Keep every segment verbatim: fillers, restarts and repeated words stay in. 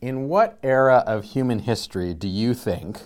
In what era of human history do you think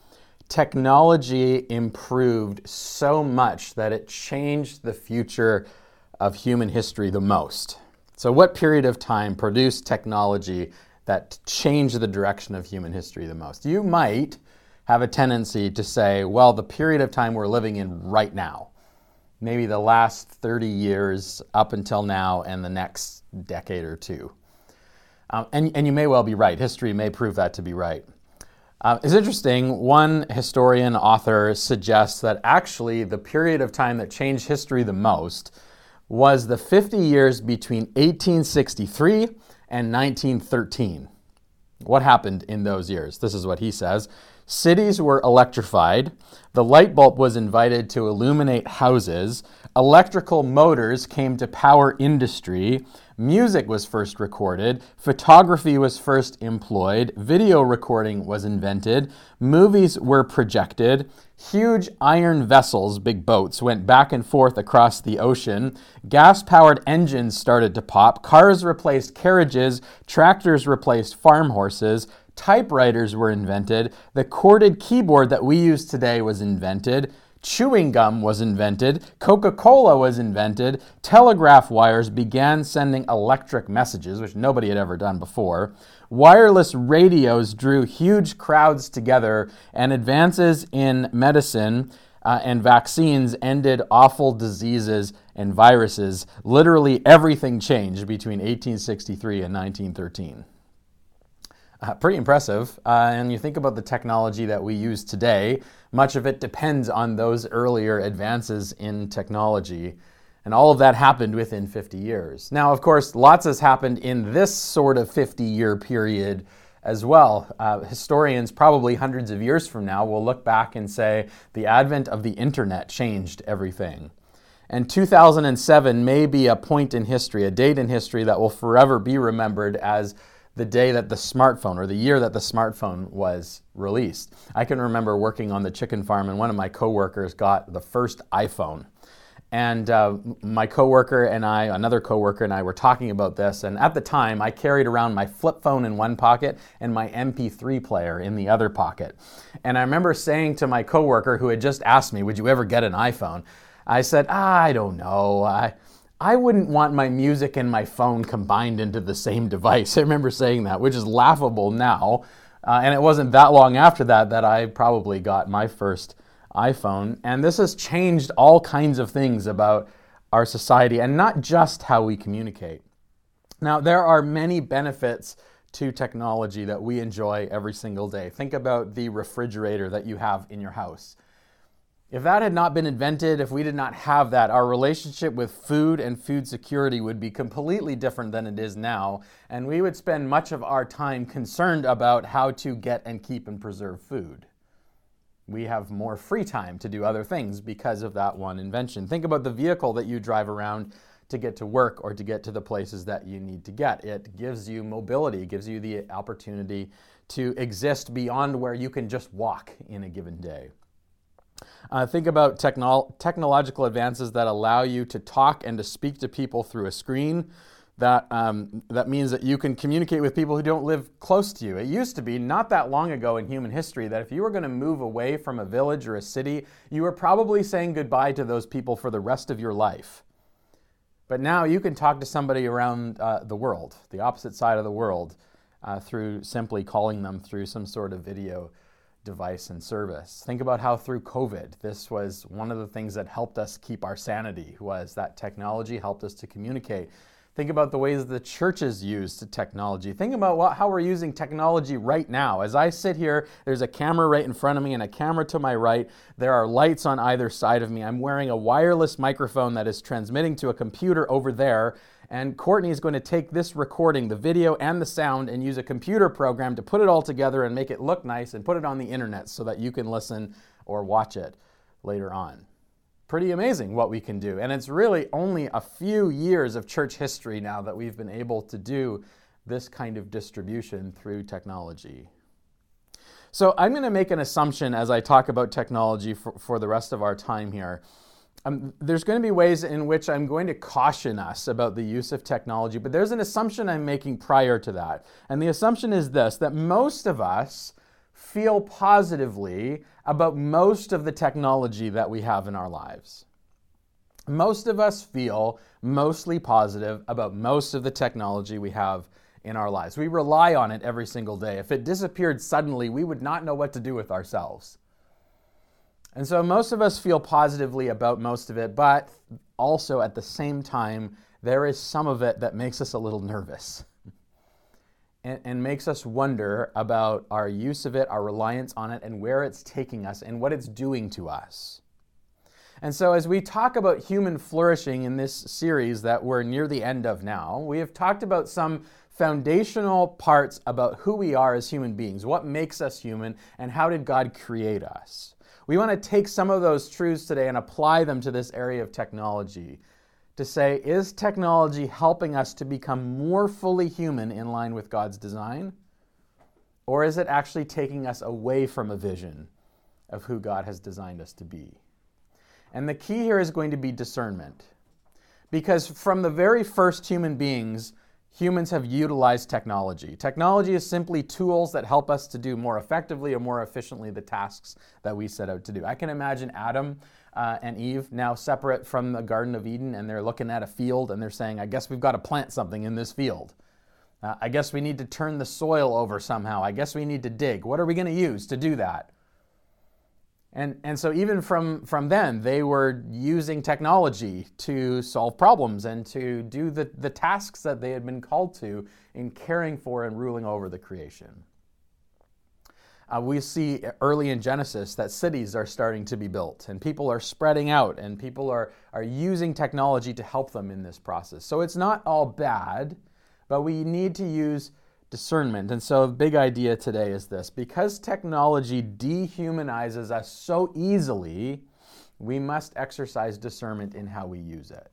technology improved so much that it changed the future of human history the most? So what period of time produced technology that changed the direction of human history the most? You might have a tendency to say, well, the period of time we're living in right now, maybe the last thirty years up until now and the next decade or two. Um, and, and you may well be right. History may prove that to be right. Uh, it's interesting, one historian author suggests that actually the period of time that changed history the most was the fifty years between eighteen sixty-three and nineteen thirteen. What happened in those years? This is what he says. Cities were electrified, the light bulb was invited to illuminate houses, electrical motors came to power industry, music was first recorded, photography was first employed, video recording was invented, movies were projected, huge iron vessels, big boats, went back and forth across the ocean, gas-powered engines started to pop, cars replaced carriages, tractors replaced farm horses, typewriters were invented, the corded keyboard that we use today was invented, chewing gum was invented, Coca-Cola was invented, telegraph wires began sending electric messages, which nobody had ever done before, wireless radios drew huge crowds together, and advances in medicine uh, and vaccines ended awful diseases and viruses. Literally everything changed between eighteen sixty-three and nineteen thirteen. Uh, pretty impressive. Uh, and you think about the technology that we use today, much of it depends on those earlier advances in technology. And all of that happened within fifty years. Now, of course, lots has happened in this sort of fifty-year period as well. Uh, historians, probably hundreds of years from now, will look back and say the advent of the internet changed everything. And two thousand seven may be a point in history, a date in history that will forever be remembered as the day that the smartphone, or the year that the smartphone was released. I can remember working on the chicken farm and one of my coworkers got the first iPhone. And uh, my coworker and I, another coworker and I were talking about this, and at the time I carried around my flip phone in one pocket and my M P three player in the other pocket. And I remember saying to my coworker who had just asked me, would you ever get an iPhone? I said, I don't know. I I wouldn't want my music and my phone combined into the same device. I remember saying that, which is laughable now. Uh, and it wasn't that long after that that I probably got my first iPhone. And this has changed all kinds of things about our society, and not just how we communicate. Now, there are many benefits to technology that we enjoy every single day. Think about the refrigerator that you have in your house. If that had not been invented, if we did not have that, our relationship with food and food security would be completely different than it is now, and we would spend much of our time concerned about how to get and keep and preserve food. We have more free time to do other things because of that one invention. Think about the vehicle that you drive around to get to work or to get to the places that you need to get. It gives you mobility, it gives you the opportunity to exist beyond where you can just walk in a given day. Uh, think about technol- technological advances that allow you to talk and to speak to people through a screen. That, um, that means that you can communicate with people who don't live close to you. It used to be not that long ago in human history that if you were going to move away from a village or a city, you were probably saying goodbye to those people for the rest of your life. But now you can talk to somebody around uh, the world, the opposite side of the world, uh, through simply calling them through some sort of video device and service. Think about how through COVID, this was one of the things that helped us keep our sanity, was that technology helped us to communicate. Think about the ways the churches used technology. Think about what, how we're using technology right now. As I sit here, there's a camera right in front of me and a camera to my right. There are lights on either side of me. I'm wearing a wireless microphone that is transmitting to a computer over there. And Courtney is going to take this recording, the video and the sound, and use a computer program to put it all together and make it look nice and put it on the internet so that you can listen or watch it later on. Pretty amazing what we can do. And it's really only a few years of church history now that we've been able to do this kind of distribution through technology. So I'm going to make an assumption as I talk about technology for, for the rest of our time here. Um, there's going to be ways in which I'm going to caution us about the use of technology, but there's an assumption I'm making prior to that. And the assumption is this, that most of us feel positively about most of the technology that we have in our lives. Most of us feel mostly positive about most of the technology we have in our lives. We rely on it every single day. If it disappeared suddenly, we would not know what to do with ourselves. And so most of us feel positively about most of it, but also at the same time, there is some of it that makes us a little nervous and, and makes us wonder about our use of it, our reliance on it, and where it's taking us and what it's doing to us. And so as we talk about human flourishing in this series that we're near the end of now, we have talked about some foundational parts about who we are as human beings, what makes us human, and how did God create us. We want to take some of those truths today and apply them to this area of technology to say, is technology helping us to become more fully human in line with God's design? Or is it actually taking us away from a vision of who God has designed us to be? And the key here is going to be discernment. Because from the very first human beings, humans have utilized technology. Technology is simply tools that help us to do more effectively or more efficiently the tasks that we set out to do. I can imagine Adam uh, and Eve now separate from the Garden of Eden, and they're looking at a field and they're saying, I guess we've got to plant something in this field. Uh, I guess we need to turn the soil over somehow. I guess we need to dig. What are we going to use to do that? And, and so even from, from then, they were using technology to solve problems and to do the, the tasks that they had been called to in caring for and ruling over the creation. Uh, we see early in Genesis that cities are starting to be built and people are spreading out and people are, are using technology to help them in this process. So it's not all bad, but we need to use discernment. And so the big idea today is this. Because technology dehumanizes us so easily, we must exercise discernment in how we use it.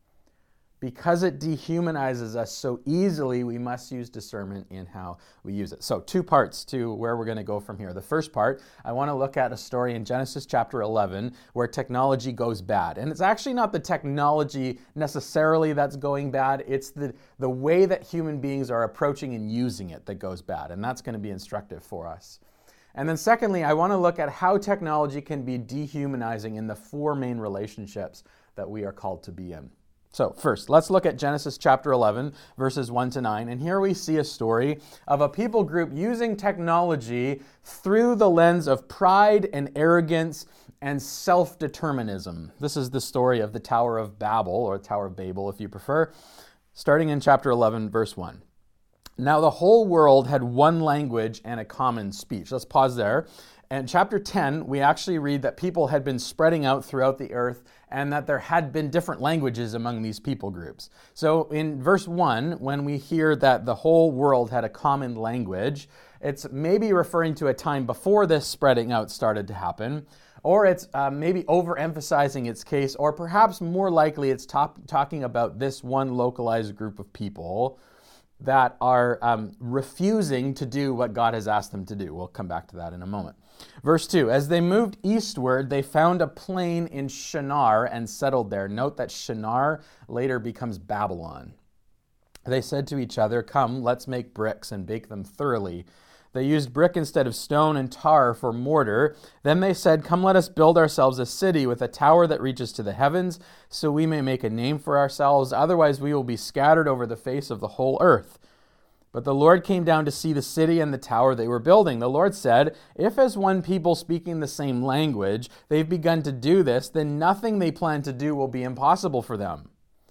Because it dehumanizes us so easily, we must use discernment in how we use it. So two parts to where we're going to go from here. The first part, I want to look at a story in Genesis chapter eleven where technology goes bad. And it's actually not the technology necessarily that's going bad. It's the, the way that human beings are approaching and using it that goes bad. And that's going to be instructive for us. And then secondly, I want to look at how technology can be dehumanizing in the four main relationships that we are called to be in. So first, let's look at Genesis chapter eleven, verses one to nine. And here we see a story of a people group using technology through the lens of pride and arrogance and self-determinism. This is the story of the Tower of Babel, or Tower of Babel if you prefer, starting in chapter eleven, verse one. Now the whole world had one language and a common speech. Let's pause there. In chapter ten, we actually read that people had been spreading out throughout the earth and that there had been different languages among these people groups. So in verse one, when we hear that the whole world had a common language, it's maybe referring to a time before this spreading out started to happen, or it's uh, maybe overemphasizing its case, or perhaps more likely it's top- talking about this one localized group of people that are um, refusing to do what God has asked them to do. We'll come back to that in a moment. Verse two, as they moved eastward, they found a plain in Shinar and settled there. Note that Shinar later becomes Babylon. They said to each other, come, let's make bricks and bake them thoroughly. They used brick instead of stone and tar for mortar. Then they said, come, let us build ourselves a city with a tower that reaches to the heavens, so we may make a name for ourselves. Otherwise we will be scattered over the face of the whole earth. But the Lord came down to see the city and the tower they were building. The Lord said, if as one people speaking the same language, they've begun to do this, then nothing they plan to do will be impossible for them.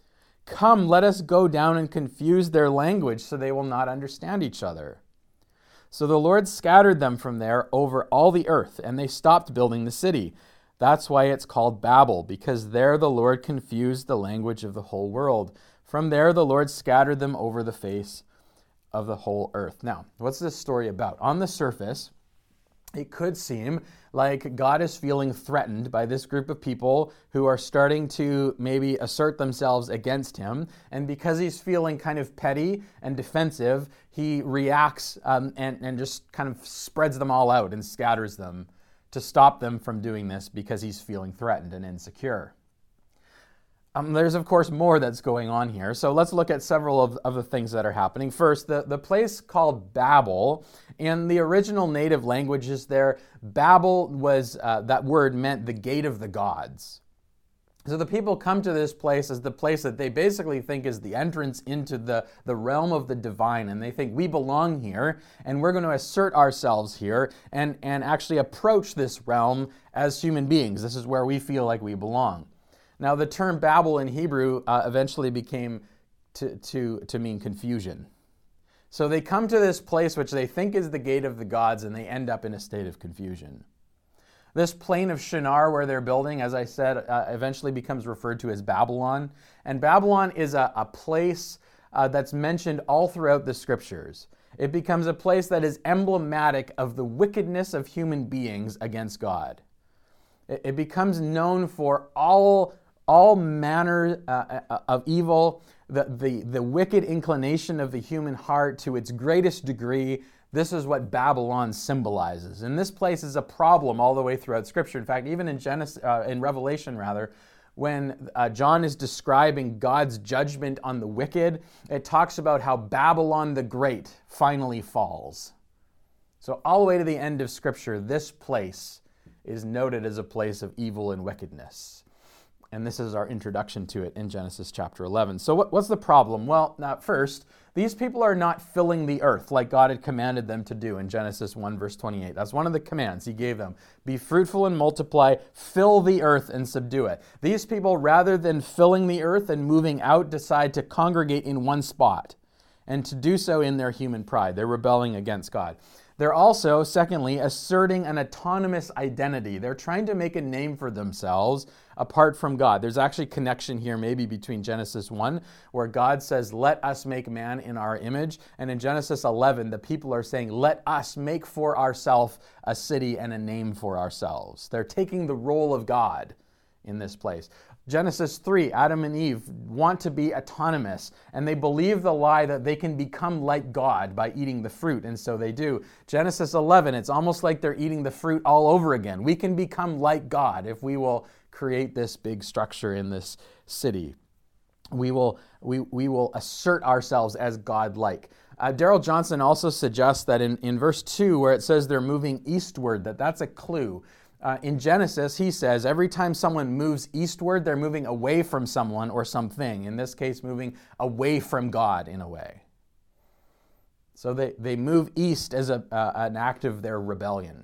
Come, let us go down and confuse their language so they will not understand each other. So the Lord scattered them from there over all the earth, and they stopped building the city. That's why it's called Babel, because there the Lord confused the language of the whole world. From there the Lord scattered them over the face of the whole earth. Now, what's this story about? On the surface, it could seem like God is feeling threatened by this group of people who are starting to maybe assert themselves against him. And because he's feeling kind of petty and defensive, he reacts um, and, and just kind of spreads them all out and scatters them to stop them from doing this because he's feeling threatened and insecure. Um, there's, of course, more that's going on here. So let's look at several of, of the things that are happening. First, the, the place called Babel, in the original native languages there, Babel was, uh, that word meant the gate of the gods. So the people come to this place as the place that they basically think is the entrance into the, the realm of the divine, and they think we belong here, and we're going to assert ourselves here and, and actually approach this realm as human beings. This is where we feel like we belong. Now, the term Babel in Hebrew uh, eventually became to, to, to mean confusion. So they come to this place which they think is the gate of the gods, and they end up in a state of confusion. This plain of Shinar where they're building, as I said, uh, eventually becomes referred to as Babylon. And Babylon is a, a place uh, that's mentioned all throughout the scriptures. It becomes a place that is emblematic of the wickedness of human beings against God. It, it becomes known for all all manner uh, of evil, the, the, the wicked inclination of the human heart to its greatest degree. This is what Babylon symbolizes. And this place is a problem all the way throughout Scripture. In fact, even in Genesis, uh, in Revelation, rather, when uh, John is describing God's judgment on the wicked, it talks about how Babylon the Great finally falls. So all the way to the end of Scripture, this place is noted as a place of evil and wickedness. And this is our introduction to it in Genesis chapter eleven. So what, what's the problem? Well, now first, these people are not filling the earth like God had commanded them to do in Genesis one verse twenty-eight. That's one of the commands he gave them. Be fruitful and multiply, fill the earth and subdue it. These people, rather than filling the earth and moving out, decide to congregate in one spot, and to do so in their human pride. They're rebelling against God. They're also, secondly, asserting an autonomous identity. They're trying to make a name for themselves apart from God. There's actually connection here maybe between Genesis one, where God says, let us make man in our image. And in Genesis eleven, the people are saying, let us make for ourselves a city and a name for ourselves. They're taking the role of God in this place. Genesis three, Adam and Eve want to be autonomous, and they believe the lie that they can become like God by eating the fruit, and so they do. Genesis eleven, it's almost like they're eating the fruit all over again. We can become like God if we will create this big structure in this city. We will, we, we will assert ourselves as God-like. Uh, Darrell Johnson also suggests that in, in verse two, where it says they're moving eastward, that that's a clue. Uh, in Genesis, he says, every time someone moves eastward, they're moving away from someone or something. In this case, moving away from God in a way. So they, they move east as a, uh, an act of their rebellion.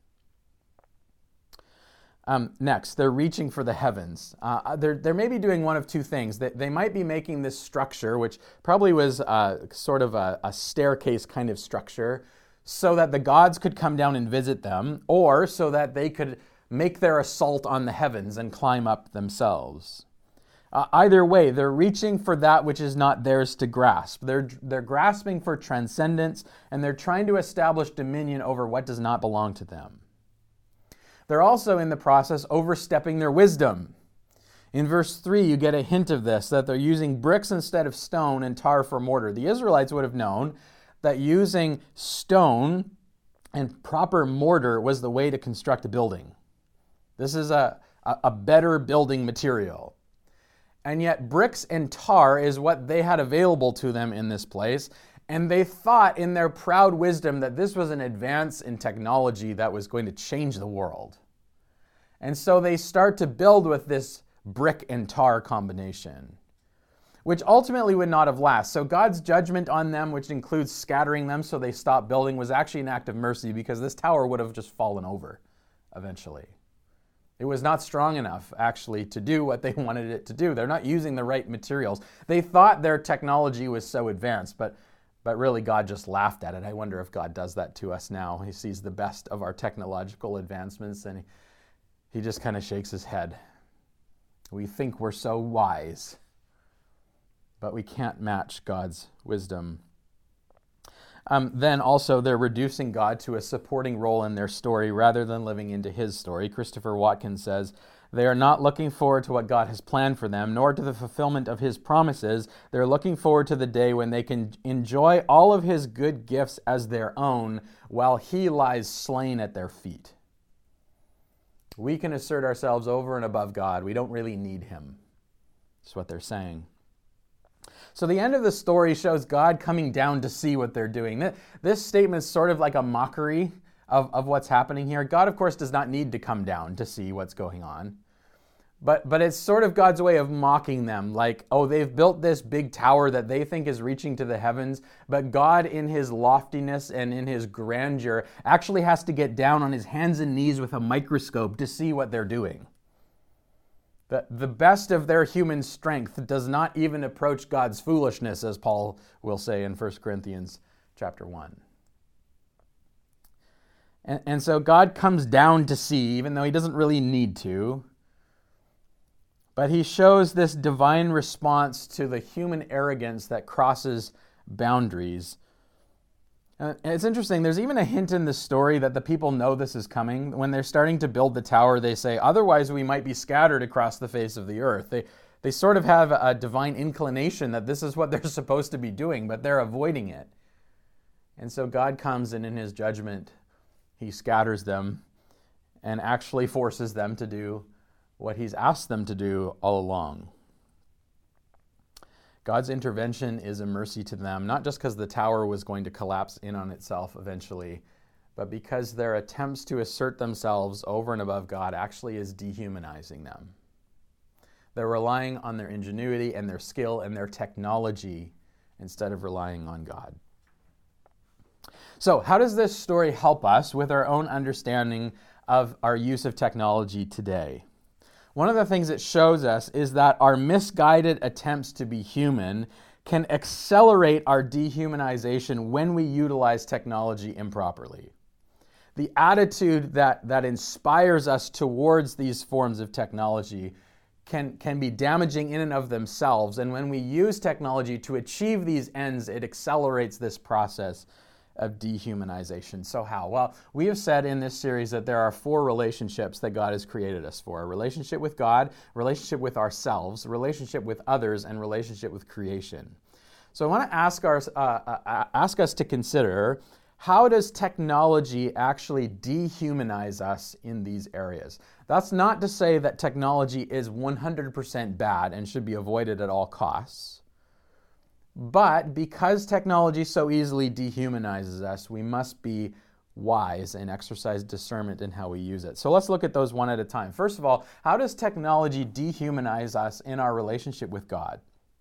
Um, next, they're reaching for the heavens. Uh, they're, they're maybe doing one of two things. They, they might be making this structure, which probably was uh, sort of a, a staircase kind of structure, so that the gods could come down and visit them, or so that they could make their assault on the heavens and climb up themselves. Uh, either way, they're reaching for that which is not theirs to grasp. They're, they're grasping for transcendence, and they're trying to establish dominion over what does not belong to them. They're also in the process overstepping their wisdom. In verse three, you get a hint of this, that they're using bricks instead of stone and tar for mortar. The Israelites would have known that using stone and proper mortar was the way to construct a building. This is a, a, a better building material. And yet bricks and tar is what they had available to them in this place. And they thought in their proud wisdom that this was an advance in technology that was going to change the world. And so they start to build with this brick and tar combination, which ultimately would not have lasted. So God's judgment on them, which includes scattering them so they stopped building, was actually an act of mercy, because this tower would have just fallen over eventually. It was not strong enough, actually, to do what they wanted it to do. They're not using the right materials. They thought their technology was so advanced, but, but really God just laughed at it. I wonder if God does that to us now. He sees the best of our technological advancements, and he, he just kind of shakes his head. We think we're so wise, but we can't match God's wisdom. Um, then also they're reducing God to a supporting role in their story rather than living into his story. Christopher Watkins says, they are not looking forward to what God has planned for them, nor to the fulfillment of his promises. They're looking forward to the day when they can enjoy all of his good gifts as their own, while he lies slain at their feet. We can assert ourselves over and above God. We don't really need him. That's what they're saying. So the end of the story shows God coming down to see what they're doing. This statement is sort of like a mockery of, of what's happening here. God, of course, does not need to come down to see what's going on. But, but it's sort of God's way of mocking them, like, oh, they've built this big tower that they think is reaching to the heavens, but God in his loftiness and in his grandeur actually has to get down on his hands and knees with a microscope to see what they're doing. The, the best of their human strength does not even approach God's foolishness, as Paul will say in First Corinthians chapter one. And, and so God comes down to see, even though he doesn't really need to. But he shows this divine response to the human arrogance that crosses boundaries. And it's interesting, there's even a hint in the story that the people know this is coming. When they're starting to build the tower, they say, otherwise we might be scattered across the face of the earth. They, they sort of have a divine inclination that this is what they're supposed to be doing, but they're avoiding it. And so God comes and in his judgment, he scatters them and actually forces them to do what he's asked them to do all along. God's intervention is a mercy to them, not just because the tower was going to collapse in on itself eventually, but because their attempts to assert themselves over and above God actually is dehumanizing them. They're relying on their ingenuity and their skill and their technology instead of relying on God. So, how does this story help us with our own understanding of our use of technology today? One of the things it shows us is that our misguided attempts to be human can accelerate our dehumanization when we utilize technology improperly. The attitude that, that inspires us towards these forms of technology can, can be damaging in and of themselves, and when we use technology to achieve these ends, it accelerates this process of dehumanization. So how? Well, we have said in this series that there are four relationships that God has created us for. A relationship with God, relationship with ourselves, relationship with others, and relationship with creation. So I want to ask, our, uh, uh, ask us to consider, how does technology actually dehumanize us in these areas? That's not to say that technology is one hundred percent bad and should be avoided at all costs. But because technology so easily dehumanizes us, we must be wise and exercise discernment in how we use it. So let's look at those one at a time. First of all, how does technology dehumanize us in our relationship with God?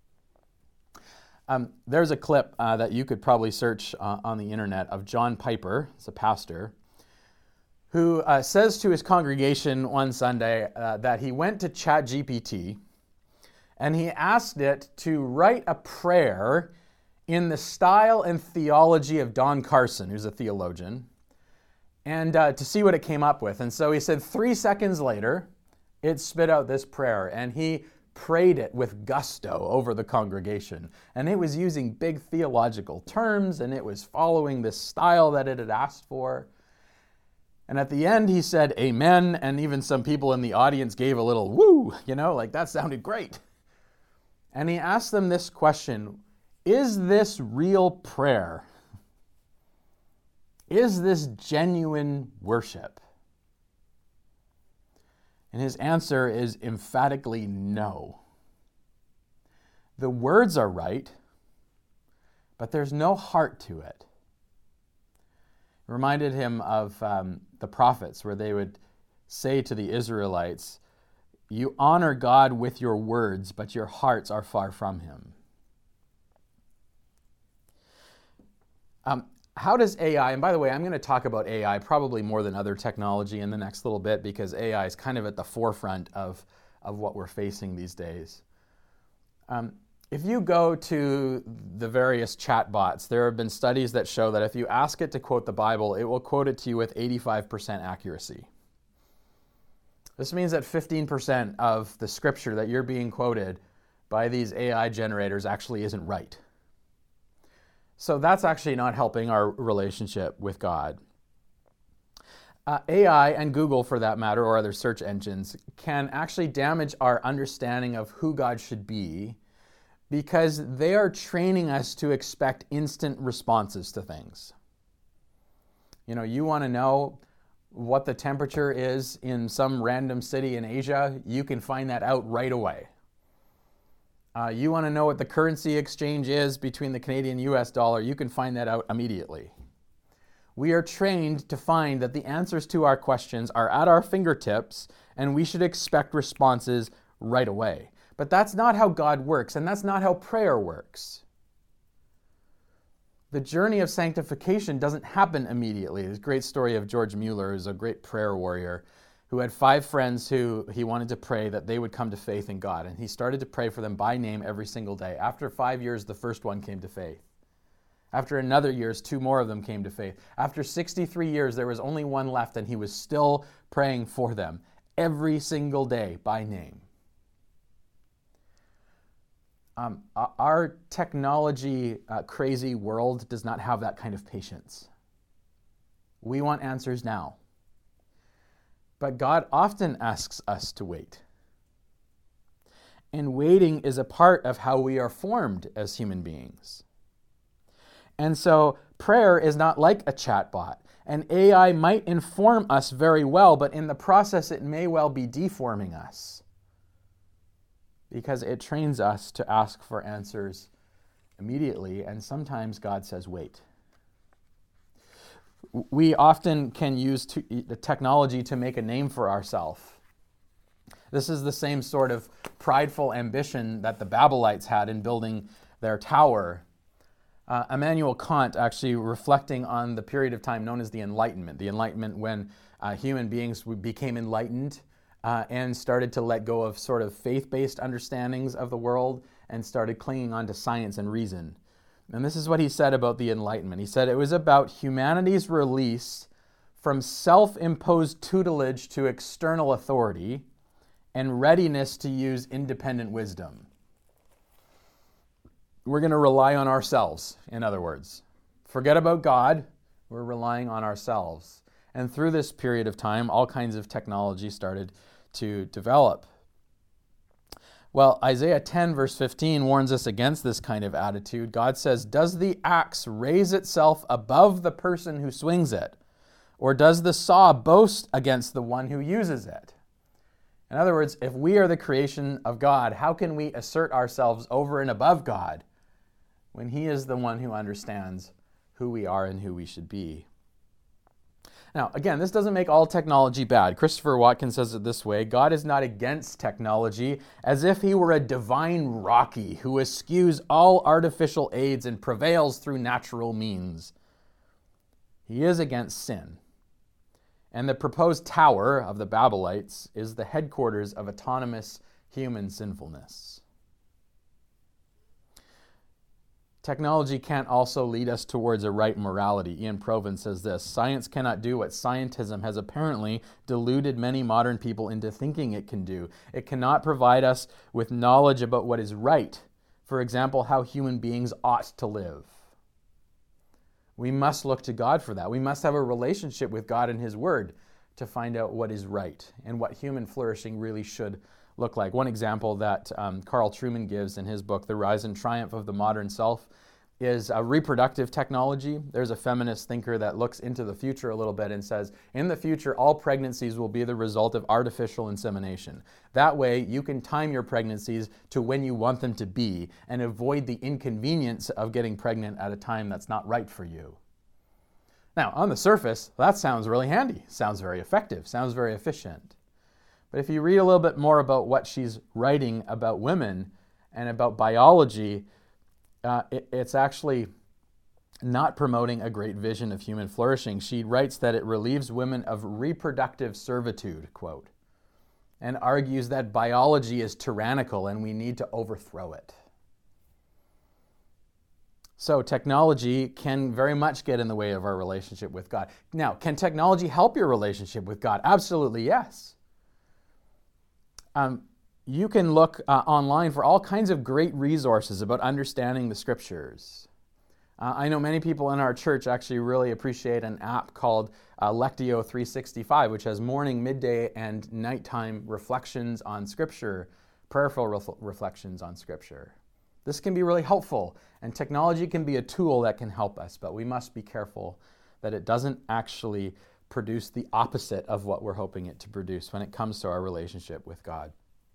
Um, there's a clip uh, that you could probably search uh, on the internet of John Piper, he's a pastor, who uh, says to his congregation one Sunday uh, that he went to ChatGPT and he asked it to write a prayer in the style and theology of Don Carson, who's a theologian, and uh, to see what it came up with. And so he said three seconds later, it spit out this prayer, and he prayed it with gusto over the congregation. And it was using big theological terms, and it was following this style that it had asked for. And at the end, he said, amen, and even some people in the audience gave a little woo, you know, like that sounded great. And he asked them this question, is this real prayer? Is this genuine worship? And his answer is emphatically no. The words are right, but there's no heart to it. It reminded him of um, the prophets, where they would say to the Israelites, you honor God with your words, but your hearts are far from him. Um, how does A I, and by the way, I'm going to talk about A I probably more than other technology in the next little bit, because A I is kind of at the forefront of, of what we're facing these days. Um, if you go to the various chatbots, there have been studies that show that if you ask it to quote the Bible, it will quote it to you with eighty-five percent accuracy. This means that fifteen percent of the scripture that you're being quoted by these A I generators actually isn't right. So that's actually not helping our relationship with God. Uh, A I, and Google for that matter, or other search engines, can actually damage our understanding of who God should be, because they are training us to expect instant responses to things. You know, you want to know what the temperature is in some random city in Asia, you can find that out right away. Uh, you want to know what the currency exchange is between the Canadian U S dollar, you can find that out immediately. We are trained to find that the answers to our questions are at our fingertips, and we should expect responses right away. But that's not how God works, and that's not how prayer works. The journey of sanctification doesn't happen immediately. There's a great story of George Mueller, who's a great prayer warrior, who had five friends who he wanted to pray that they would come to faith in God. And he started to pray for them by name every single day. After five years, the first one came to faith. After another years, two more of them came to faith. After sixty-three years, there was only one left, and he was still praying for them every single day by name. Um, our technology uh, crazy world does not have that kind of patience. We want answers now. But God often asks us to wait. And waiting is a part of how we are formed as human beings. And so prayer is not like a chatbot. And A I might inform us very well, but in the process it may well be deforming us, because it trains us to ask for answers immediately, and sometimes God says, wait. We often can use the technology to make a name for ourselves. This is the same sort of prideful ambition that the Babylonites had in building their tower. Uh, Immanuel Kant, actually reflecting on the period of time known as the Enlightenment, the Enlightenment when uh, human beings became enlightened uh, and started to let go of sort of faith-based understandings of the world and started clinging on to science and reason. And this is what he said about the Enlightenment. He said it was about humanity's release from self-imposed tutelage to external authority and readiness to use independent wisdom. We're going to rely on ourselves, in other words. Forget about God, we're relying on ourselves. And through this period of time, all kinds of technology started to develop. Well, Isaiah ten verse fifteen warns us against this kind of attitude. God says, does the axe raise itself above the person who swings it? Or does the saw boast against the one who uses it? In other words, if we are the creation of God, how can we assert ourselves over and above God when He is the one who understands who we are and who we should be? Now, again, this doesn't make all technology bad. Christopher Watkins says it this way: God is not against technology as if He were a divine Rocky who eschews all artificial aids and prevails through natural means. He is against sin. And the proposed tower of the Babylonites is the headquarters of autonomous human sinfulness. Technology can't also lead us towards a right morality. Ian Provan says this: science cannot do what scientism has apparently deluded many modern people into thinking it can do. It cannot provide us with knowledge about what is right. For example, how human beings ought to live. We must look to God for that. We must have a relationship with God and His Word to find out what is right and what human flourishing really should look like. One example that um, Carl Trueman gives in his book, The Rise and Triumph of the Modern Self, is a reproductive technology. There's a feminist thinker that looks into the future a little bit and says, in the future, all pregnancies will be the result of artificial insemination. That way, you can time your pregnancies to when you want them to be and avoid the inconvenience of getting pregnant at a time that's not right for you. Now, on the surface, that sounds really handy. Sounds very effective. Sounds very efficient. But if you read a little bit more about what she's writing about women and about biology, uh, it, it's actually not promoting a great vision of human flourishing. She writes that it relieves women of reproductive servitude, quote, and argues that biology is tyrannical and we need to overthrow it. So technology can very much get in the way of our relationship with God. Now, can technology help your relationship with God? Absolutely, yes. Um, you can look uh, online for all kinds of great resources about understanding the Scriptures. Uh, I know many people in our church actually really appreciate an app called uh, Lectio three sixty-five, which has morning, midday, and nighttime reflections on Scripture, prayerful ref- reflections on Scripture. This can be really helpful, and technology can be a tool that can help us, but we must be careful that it doesn't actually produce the opposite of what we're hoping it to produce when it comes to our relationship with God.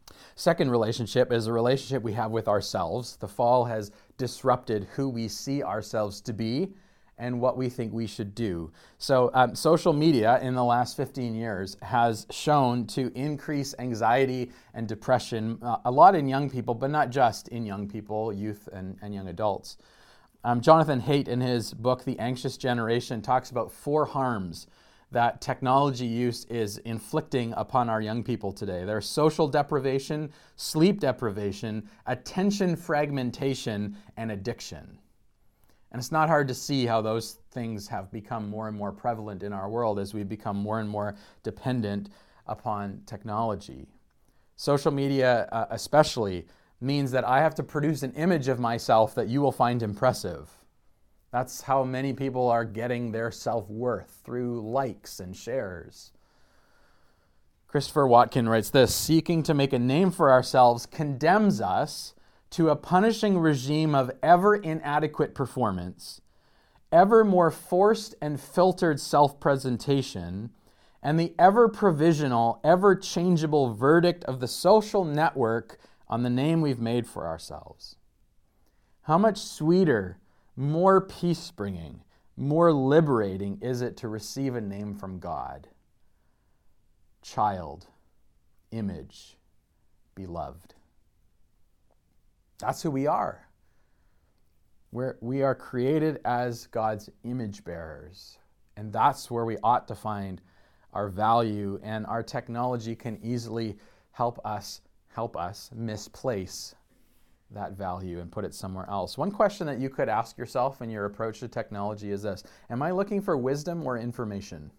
Second relationship is a relationship we have with ourselves. The fall has disrupted who we see ourselves to be and what we think we should do. So um, social media in the last fifteen years has shown to increase anxiety and depression, uh, a lot in young people, but not just in young people, youth and, and young adults. Um, Jonathan Haidt, in his book, The Anxious Generation, talks about four harms that technology use is inflicting upon our young people today. There's social deprivation, sleep deprivation, attention fragmentation, and addiction. And it's not hard to see how those things have become more and more prevalent in our world as we become more and more dependent upon technology. Social media uh, especially means that I have to produce an image of myself that you will find impressive. That's how many people are getting their self-worth, through likes and shares. Christopher Watkin writes this: seeking to make a name for ourselves condemns us to a punishing regime of ever inadequate performance, ever more forced and filtered self-presentation, and the ever provisional, ever changeable verdict of the social network on the name we've made for ourselves. How much sweeter, more peace-bringing, more liberating is it to receive a name from God? Child, image, beloved. That's who we are. We're, we are created as God's image bearers, and that's where we ought to find our value, and our technology can easily help us help us misplace that value and put it somewhere else. One question that you could ask yourself in your approach to technology is this: am I looking for wisdom or information?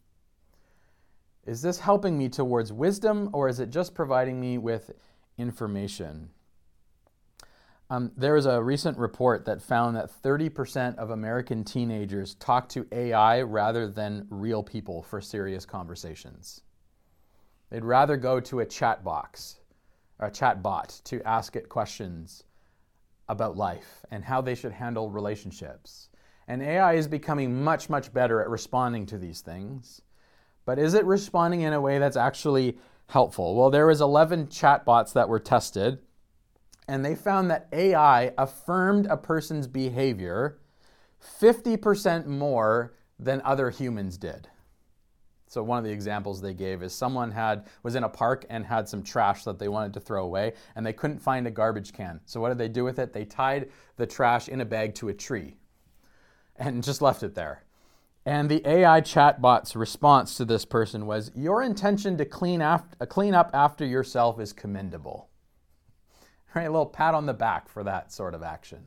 Is this helping me towards wisdom, or is it just providing me with information? Um, there was a recent report that found that thirty percent of American teenagers talk to A I rather than real people for serious conversations. They'd rather go to a chat box or a chat bot to ask it questions about life and how they should handle relationships. And A I is becoming much, much better at responding to these things. But is it responding in a way that's actually helpful? Well, there was eleven chatbots that were tested, and they found that A I affirmed a person's behavior fifty percent more than other humans did. So one of the examples they gave is someone had was in a park and had some trash that they wanted to throw away, and they couldn't find a garbage can. So what did they do with it? They tied the trash in a bag to a tree and just left it there. And the A I chatbot's response to this person was, "Your intention to clean, af- uh, clean up after yourself is commendable." Right, a little pat on the back for that sort of action.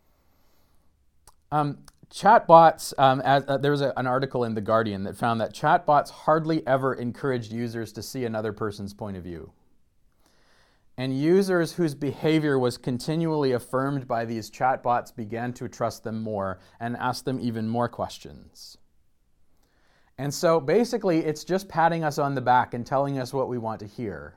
Um, chatbots, um, as, uh, there was a, an article in The Guardian that found that chatbots hardly ever encouraged users to see another person's point of view. And users whose behavior was continually affirmed by these chatbots began to trust them more and ask them even more questions. And so basically, it's just patting us on the back and telling us what we want to hear.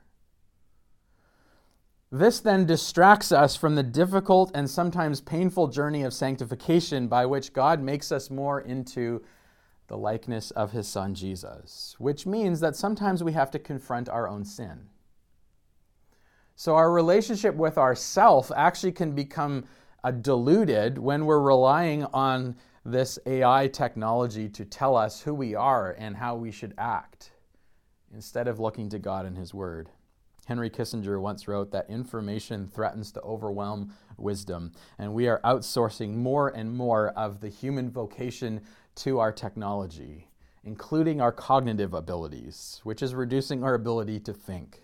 This then distracts us from the difficult and sometimes painful journey of sanctification by which God makes us more into the likeness of his Son Jesus, which means that sometimes we have to confront our own sin. So our relationship with ourself actually can become uh, diluted when we're relying on this A I technology to tell us who we are and how we should act, instead of looking to God and his word. Henry Kissinger once wrote that information threatens to overwhelm wisdom, and we are outsourcing more and more of the human vocation to our technology, including our cognitive abilities, which is reducing our ability to think.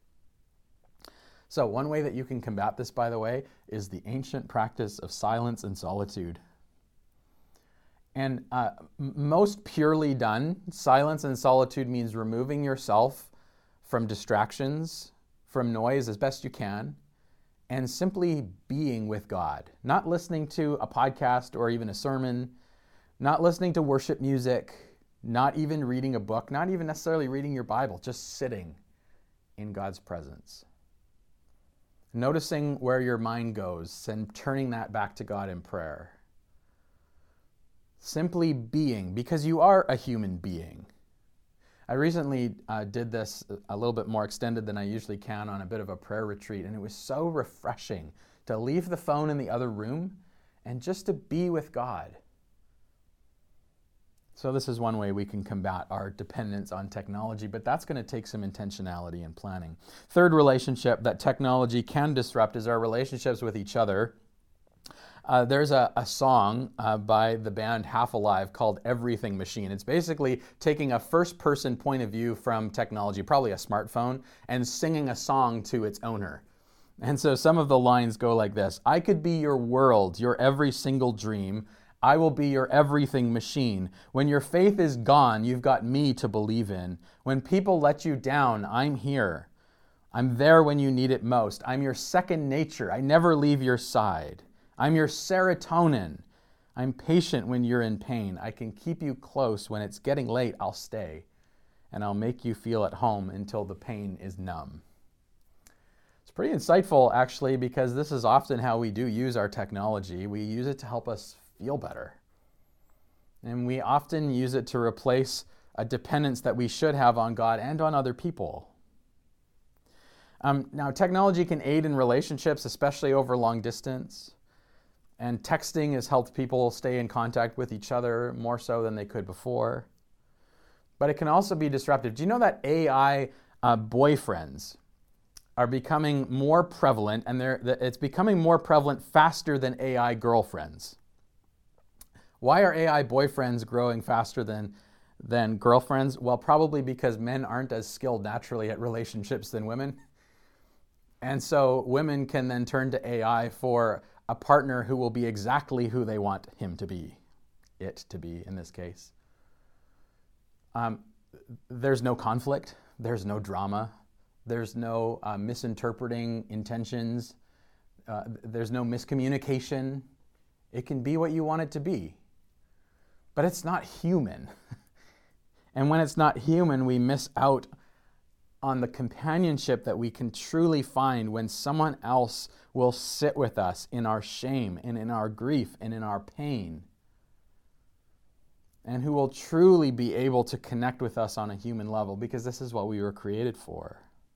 So one way that you can combat this, by the way, is the ancient practice of silence and solitude. And uh, most purely done, silence and solitude means removing yourself from distractions, from noise as best you can, and simply being with God. Not listening to a podcast or even a sermon, not listening to worship music, not even reading a book, not even necessarily reading your Bible, just sitting in God's presence. Noticing where your mind goes and turning that back to God in prayer. Simply being, because you are a human being. I recently uh, did this a little bit more extended than I usually can on a bit of a prayer retreat, and it was so refreshing to leave the phone in the other room and just to be with God. So this is one way we can combat our dependence on technology, but that's going to take some intentionality and planning. Third relationship that technology can disrupt is our relationships with each other. Uh, there's a, a song uh, by the band Half Alive called Everything Machine. It's basically taking a first-person point of view from technology, probably a smartphone, and singing a song to its owner. And so some of the lines go like this: I could be your world, your every single dream. I will be your everything machine. When your faith is gone, you've got me to believe in. When people let you down, I'm here. I'm there when you need it most. I'm your second nature. I never leave your side. I'm your serotonin. I'm patient when you're in pain. I can keep you close. When it's getting late, I'll stay. And I'll make you feel at home until the pain is numb. It's pretty insightful, actually, because this is often how we do use our technology. We use it to help us feel better. And we often use it to replace a dependence that we should have on God and on other people. Um, now, technology can aid in relationships, especially over long distance. And texting has helped people stay in contact with each other more so than they could before. But it can also be disruptive. Do you know that A I uh, boyfriends are becoming more prevalent, and they're, it's becoming more prevalent faster than A I girlfriends? Why are A I boyfriends growing faster than, than girlfriends? Well, probably because men aren't as skilled naturally at relationships than women. And so women can then turn to A I for a partner who will be exactly who they want him to be, it to be in this case. Um, there's no conflict, there's no drama, there's no uh, misinterpreting intentions, uh, there's no miscommunication. It can be what you want it to be, but it's not human. And when it's not human, we miss out on the companionship that we can truly find when someone else will sit with us in our shame and in our grief and in our pain, and who will truly be able to connect with us on a human level, because this is what we were created for.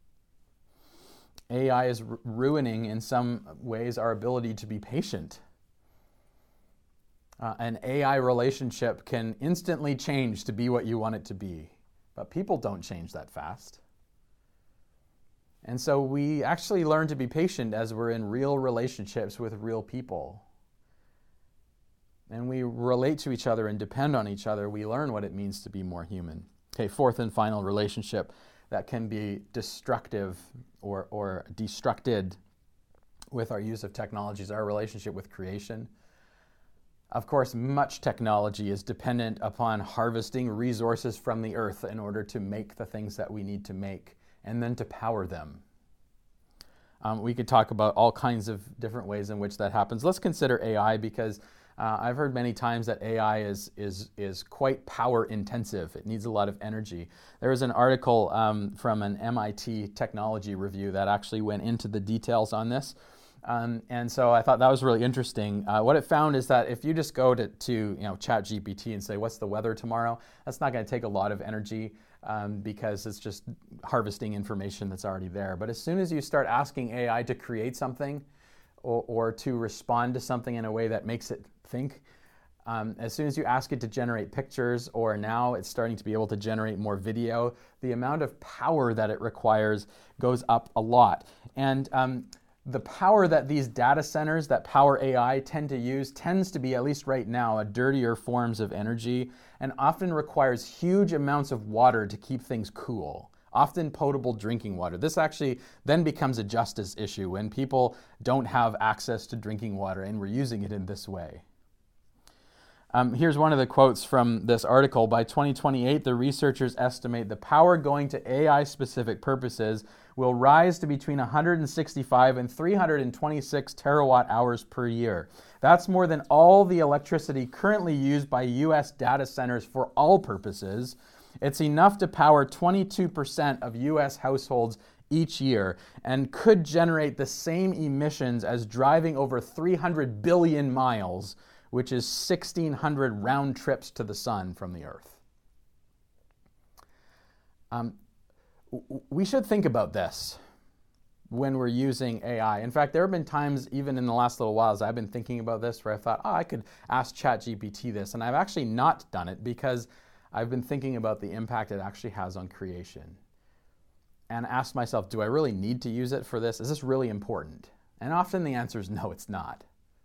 A I is r- ruining in some ways our ability to be patient. Uh, an A I relationship can instantly change to be what you want it to be, but people don't change that fast. And so we actually learn to be patient as we're in real relationships with real people. And we relate to each other and depend on each other. We learn what it means to be more human. Okay, fourth and final relationship that can be destructive or, or destructed with our use of technology is our relationship with creation. Of course, much technology is dependent upon harvesting resources from the earth in order to make the things that we need to make, and then to power them. Um, we could talk about all kinds of different ways in which that happens. Let's consider A I, because uh, I've heard many times that A I is, is, is quite power intensive. It needs a lot of energy. There was an article um, from an M I T technology review that actually went into the details on this. Um, and so I thought that was really interesting. Uh, what it found is that if you just go to, to you know, ChatGPT and say, what's the weather tomorrow? That's not going to take a lot of energy um, because it's just harvesting information that's already there. But as soon as you start asking A I to create something or, or to respond to something in a way that makes it think, um, as soon as you ask it to generate pictures, or now it's starting to be able to generate more video, the amount of power that it requires goes up a lot. And um, the power that these data centers that power A I tend to use tends to be, at least right now, a dirtier forms of energy, and often requires huge amounts of water to keep things cool, often potable drinking water. This actually then becomes a justice issue when people don't have access to drinking water and we're using it in this way. Um, here's one of the quotes from this article. By twenty twenty-eight, the researchers estimate the power going to A I-specific purposes will rise to between one hundred sixty-five and three hundred twenty-six terawatt hours per year. That's more than all the electricity currently used by U S data centers for all purposes. It's enough to power twenty-two percent of U S households each year, and could generate the same emissions as driving over three hundred billion miles, which is sixteen hundred round trips to the sun from the Earth. Um, w- we should think about this when we're using A I. In fact, there have been times, even in the last little while, as I've been thinking about this, where I thought, oh, I could ask ChatGPT this, and I've actually not done it because I've been thinking about the impact it actually has on creation. And asked myself, do I really need to use it for this? Is this really important? And often the answer is no, it's not.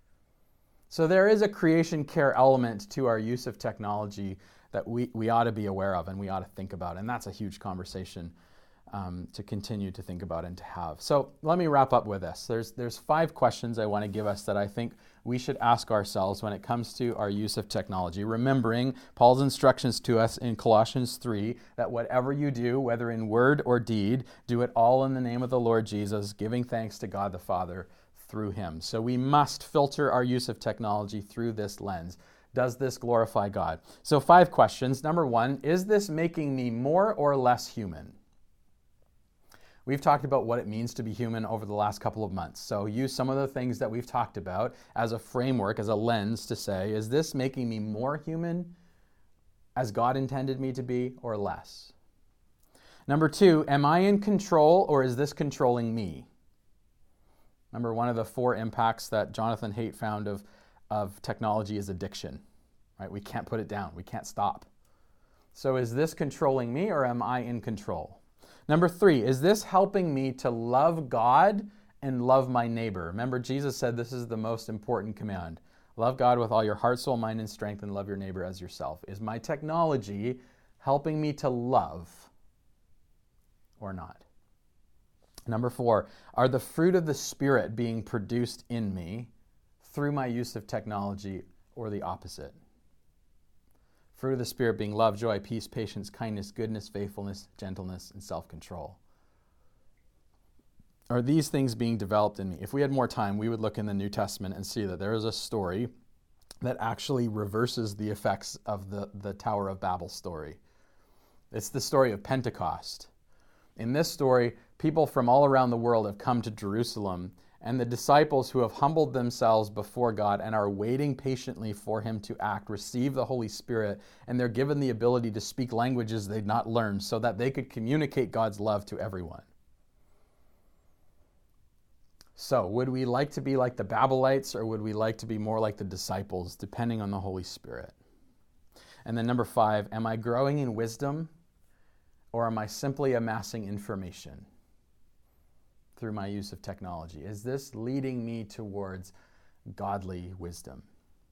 So there is a creation care element to our use of technology that we, we ought to be aware of and we ought to think about. And that's a huge conversation um, to continue to think about and to have. So let me wrap up with this. There's, there's five questions I want to give us that I think we should ask ourselves when it comes to our use of technology, remembering Paul's instructions to us in Colossians three, that whatever you do, whether in word or deed, do it all in the name of the Lord Jesus, giving thanks to God the Father through him. So we must filter our use of technology through this lens. Does this glorify God? So five questions. Number one, is this making me more or less human? We've talked about what it means to be human over the last couple of months. So use some of the things that we've talked about as a framework, as a lens to say, is this making me more human as God intended me to be or less? Number two, am I in control or is this controlling me? Remember, one of the four impacts that Jonathan Haidt found of, of technology is addiction, right? We can't put it down. We can't stop. So is this controlling me or am I in control? Number three, is this helping me to love God and love my neighbor? Remember, Jesus said this is the most important command. Love God with all your heart, soul, mind, and strength, and love your neighbor as yourself. Is my technology helping me to love or not? Number four, are the fruit of the Spirit being produced in me through my use of technology or the opposite? Fruit of the Spirit being love, joy, peace, patience, kindness, goodness, faithfulness, gentleness, and self-control. Are these things being developed in me? If we had more time, we would look in the New Testament and see that there is a story that actually reverses the effects of the, the Tower of Babel story. It's the story of Pentecost. In this story, people from all around the world have come to Jerusalem, and the disciples who have humbled themselves before God and are waiting patiently for him to act receive the Holy Spirit, and they're given the ability to speak languages they'd not learned so that they could communicate God's love to everyone. So, would we like to be like the Babelites, or would we like to be more like the disciples, depending on the Holy Spirit? And then number five, am I growing in wisdom, or am I simply amassing information through my use of technology? Is this leading me towards godly wisdom?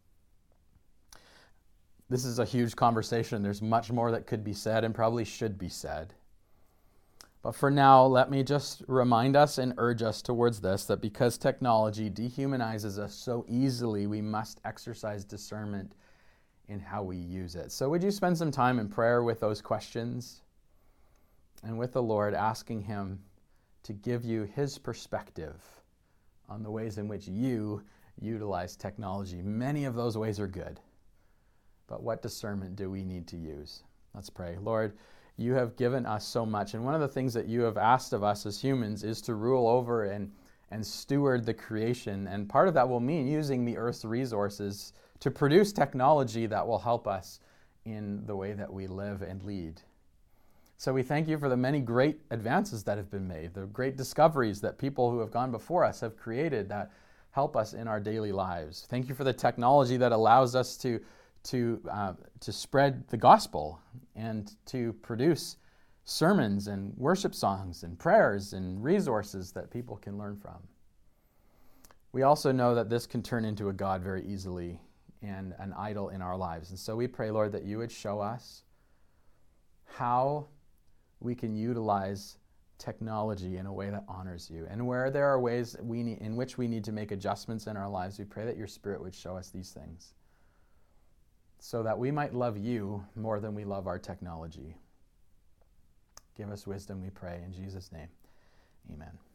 This is a huge conversation. There's much more that could be said and probably should be said. But for now, let me just remind us and urge us towards this, that because technology dehumanizes us so easily, we must exercise discernment in how we use it. So would you spend some time in prayer with those questions and with the Lord, asking him to give you his perspective on the ways in which you utilize technology. Many of those ways are good, but what discernment do we need to use? Let's pray. Lord, you have given us so much, and one of the things that you have asked of us as humans is to rule over and, and steward the creation, and part of that will mean using the earth's resources to produce technology that will help us in the way that we live and lead. So we thank you for the many great advances that have been made, the great discoveries that people who have gone before us have created that help us in our daily lives. Thank you for the technology that allows us to, to, uh, to spread the gospel and to produce sermons and worship songs and prayers and resources that people can learn from. We also know that this can turn into a god very easily and an idol in our lives. And so we pray, Lord, that you would show us how we can utilize technology in a way that honors you. And where there are ways we need, in which we need to make adjustments in our lives, we pray that your Spirit would show us these things so that we might love you more than we love our technology. Give us wisdom, we pray. In Jesus' name, amen.